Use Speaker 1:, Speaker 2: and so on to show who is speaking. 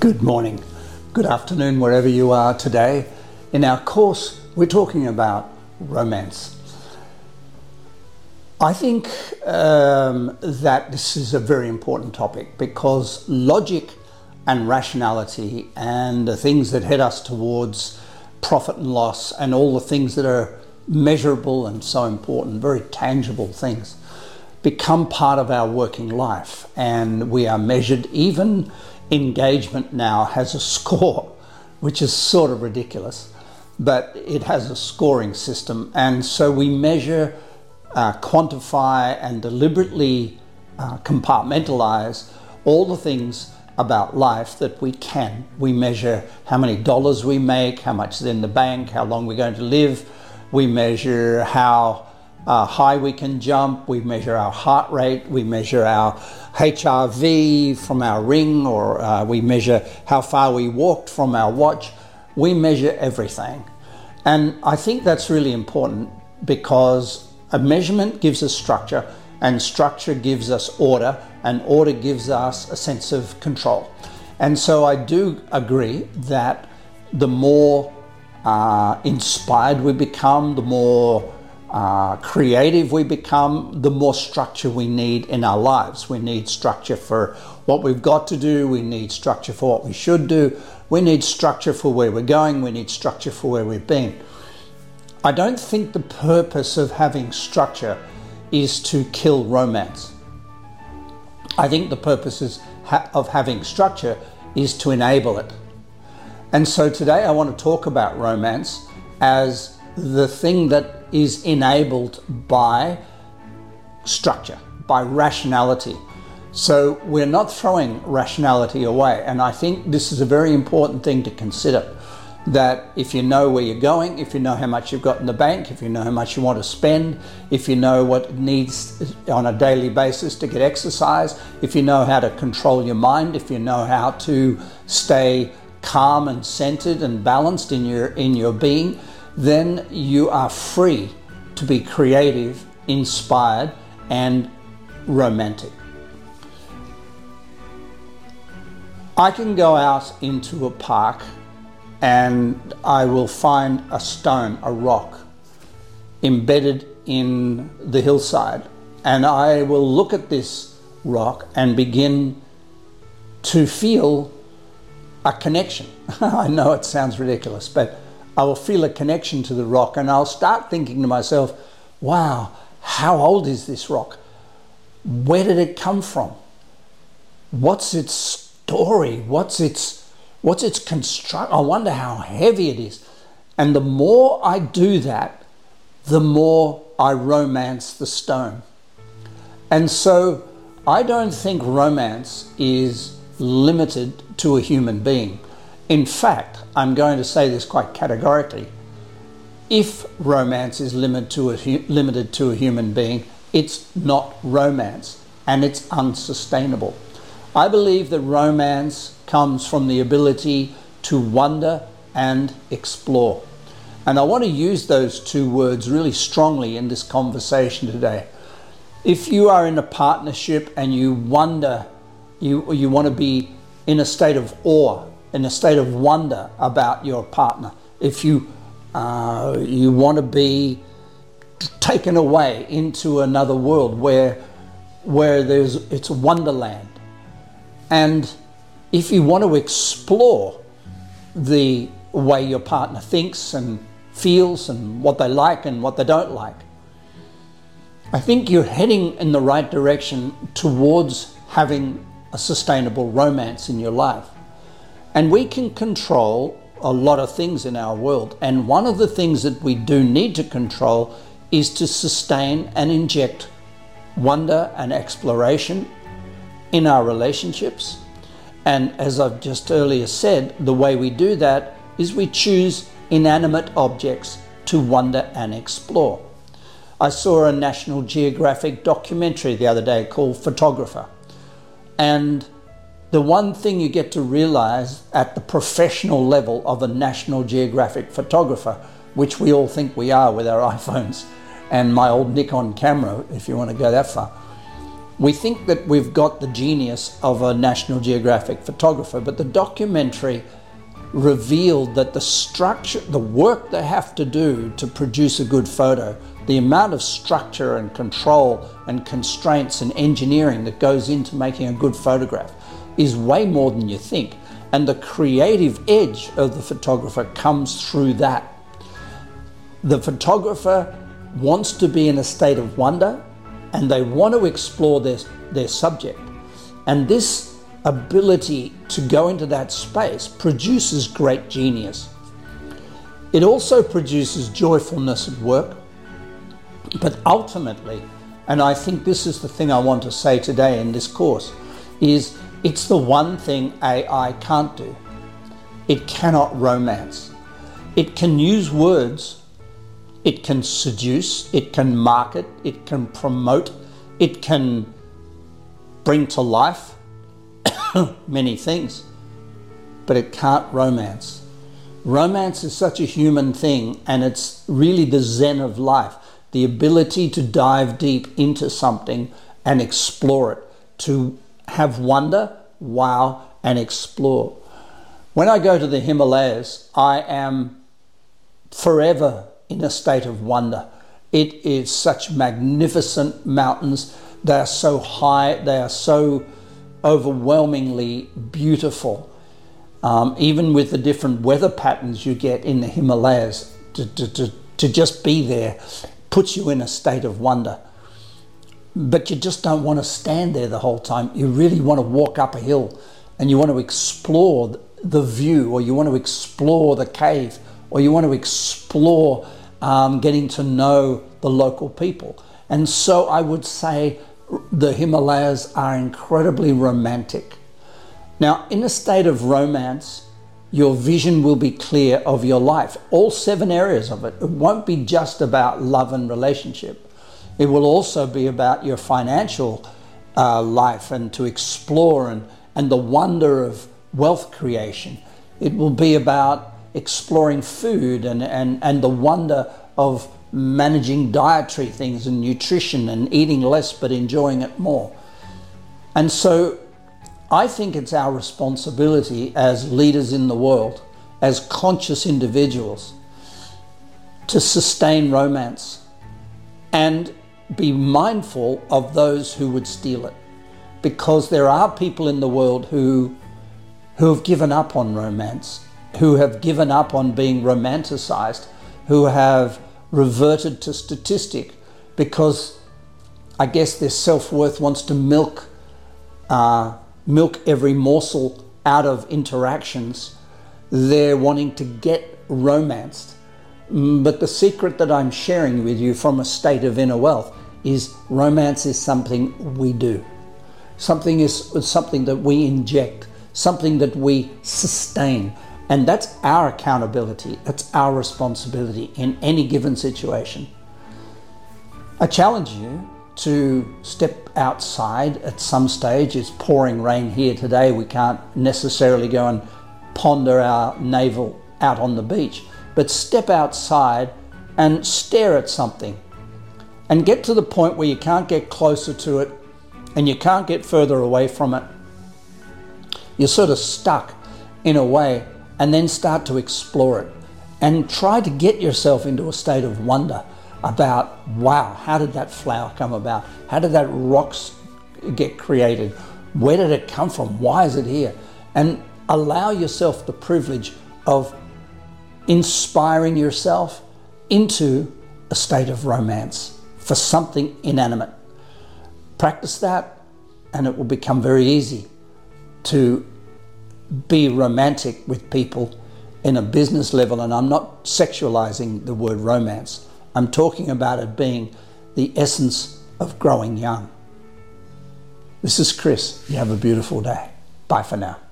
Speaker 1: Good morning, good afternoon, wherever you are today. In our course, we're talking about romance. I think that this is a very important topic because logic and rationality and the things that head us towards profit and loss and all the things that are measurable and so important, very tangible things, become part of our working life, and we are measured. Even engagement now has a score, which is sort of ridiculous, but it has a scoring system, and so we measure, quantify and deliberately compartmentalize all the things about life that we can. We measure how many dollars we make, how much is in the bank, how long we're going to live. We measure how high we can jump, we measure our heart rate, we measure our HRV from our ring, or we measure how far we walked from our watch. We measure everything. And I think that's really important because a measurement gives us structure, and structure gives us order, and order gives us a sense of control. And so I do agree that the more inspired we become, the more creative we become, the more structure we need in our lives. We need structure for what we've got to do. We need structure for what we should do. We need structure for where we're going. We need structure for where we've been. I don't think the purpose of having structure is to kill romance. I think the purpose of having structure is to enable it. And so today I want to talk about romance as the thing that is enabled by structure, by rationality. So we're not throwing rationality away. And I think this is a very important thing to consider, that if you know where you're going, if you know how much you've got in the bank, if you know how much you want to spend, if you know what needs on a daily basis to get exercise, if you know how to control your mind, if you know how to stay calm and centered and balanced in your being, then you are free to be creative, inspired, and romantic. I can go out into a park and I will find a stone, a rock, embedded in the hillside, and I will look at this rock and begin to feel a connection. I know it sounds ridiculous, but I will feel a connection to the rock, and I'll start thinking to myself, wow, how old is this rock? Where did it come from? What's its story? What's its construct? I wonder how heavy it is. And the more I do that, the more I romance the stone. And so I don't think romance is limited to a human being. In fact, I'm going to say this quite categorically. If romance is limited to a human being, it's not romance, and it's unsustainable. I believe that romance comes from the ability to wonder and explore. And I want to use those two words really strongly in this conversation today. If you are in a partnership and you wonder, you want to be in a state of awe, in a state of wonder about your partner, if you want to be taken away into another world where it's a wonderland, and if you want to explore the way your partner thinks and feels and what they like and what they don't like, I think you're heading in the right direction towards having a sustainable romance in your life. And we can control a lot of things in our world. And one of the things that we do need to control is to sustain and inject wonder and exploration in our relationships. And as I've just earlier said, the way we do that is we choose inanimate objects to wonder and explore. I saw a National Geographic documentary the other day called Photographer. And the one thing you get to realize at the professional level of a National Geographic photographer, which we all think we are with our iPhones and my old Nikon camera, if you want to go that far, We think that we've got the genius of a National Geographic photographer, but the documentary revealed that the structure, the work they have to do to produce a good photo, the amount of structure and control and constraints and engineering that goes into making a good photograph is way more than you think. And the creative edge of the photographer comes through that. The photographer wants to be in a state of wonder, and they want to explore their subject. And this ability to go into that space produces great genius. It also produces joyfulness at work, but ultimately, and I think this is the thing I want to say today in this course, is it's the one thing AI can't do. It cannot romance. It can use words. It can seduce, it can market, it can promote, it can bring to life many things, but it can't romance. Romance is such a human thing, and it's really the zen of life, the ability to dive deep into something and explore it, to have wonder, wow, and explore. When I go to the Himalayas, I am forever in a state of wonder. It is such magnificent mountains. They are so high, they are so overwhelmingly beautiful. Even with the different weather patterns you get in the Himalayas, to just be there puts you in a state of wonder. But you just don't want to stand there the whole time. You really want to walk up a hill, and you want to explore the view, or you want to explore the cave, or you want to explore getting to know the local people. And so I would say the Himalayas are incredibly romantic. Now, in a state of romance, your vision will be clear of your life, all 7 areas of it. It won't be just about love and relationship. It will also be about your financial life, and to explore and the wonder of wealth creation. It will be about exploring food and the wonder of managing dietary things and nutrition and eating less but enjoying it more. And so I think it's our responsibility as leaders in the world, as conscious individuals, to sustain romance and be mindful of those who would steal it, because there are people in the world who have given up on romance, who have given up on being romanticized, who have reverted to statistic because I guess their self-worth wants to milk every morsel out of interactions. They're wanting to get romanced. But the secret that I'm sharing with you from a state of inner wealth is romance is something we do. Something that we inject, something that we sustain. And that's our accountability, that's our responsibility in any given situation. I challenge you to step outside at some stage. It's pouring rain here today. We can't necessarily go and ponder our navel out on the beach, but step outside and stare at something and get to the point where you can't get closer to it and you can't get further away from it. You're sort of stuck in a way, and then start to explore it and try to get yourself into a state of wonder about, wow, how did that flower come about? How did that rock get created? Where did it come from? Why is it here? And allow yourself the privilege of inspiring yourself into a state of romance for something inanimate. Practice that, and it will become very easy to be romantic with people in a business level. And I'm not sexualizing the word romance. I'm talking about it being the essence of growing young. This is Chris. You have a beautiful day. Bye for now.